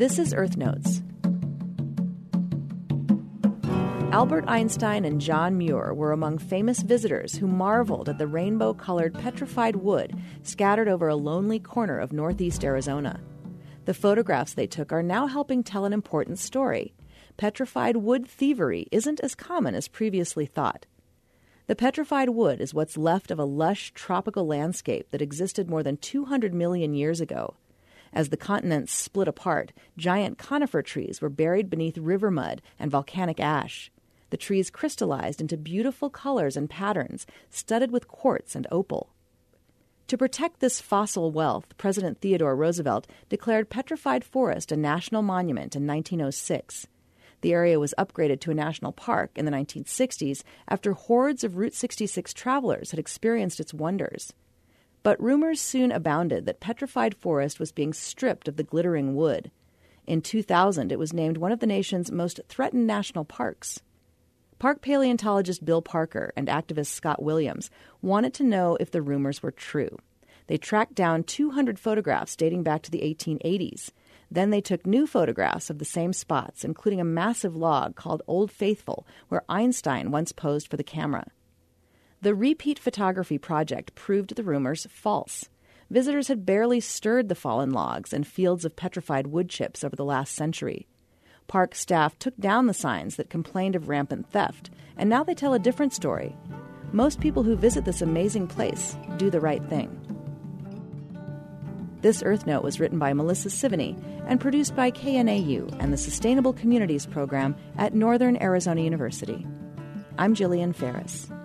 This is Earth Notes. Albert Einstein and John Muir were among famous visitors who marveled at the rainbow-colored petrified wood scattered over a lonely corner of northeast Arizona. The photographs they took are now helping tell an important story. Petrified wood thievery isn't as common as previously thought. The petrified wood is what's left of a lush tropical landscape that existed more than 200 million years ago. As the continents split apart, giant conifer trees were buried beneath river mud and volcanic ash. The trees crystallized into beautiful colors and patterns, studded with quartz and opal. To protect this fossil wealth, President Theodore Roosevelt declared Petrified Forest a national monument in 1906. The area was upgraded to a national park in the 1960s after hordes of Route 66 travelers had experienced its wonders. But rumors soon abounded that Petrified Forest was being stripped of the glittering wood. In 2000, it was named one of the nation's most threatened national parks. Park paleontologist Bill Parker and activist Scott Williams wanted to know if the rumors were true. They tracked down 200 photographs dating back to the 1880s. Then they took new photographs of the same spots, including a massive log called Old Faithful, where Einstein once posed for the camera. The repeat photography project proved the rumors false. Visitors had barely stirred the fallen logs and fields of petrified wood chips over the last century. Park staff took down the signs that complained of rampant theft, and now they tell a different story. Most people who visit this amazing place do the right thing. This Earth Note was written by Melissa Sivany and produced by KNAU and the Sustainable Communities Program at Northern Arizona University. I'm Jillian Ferris.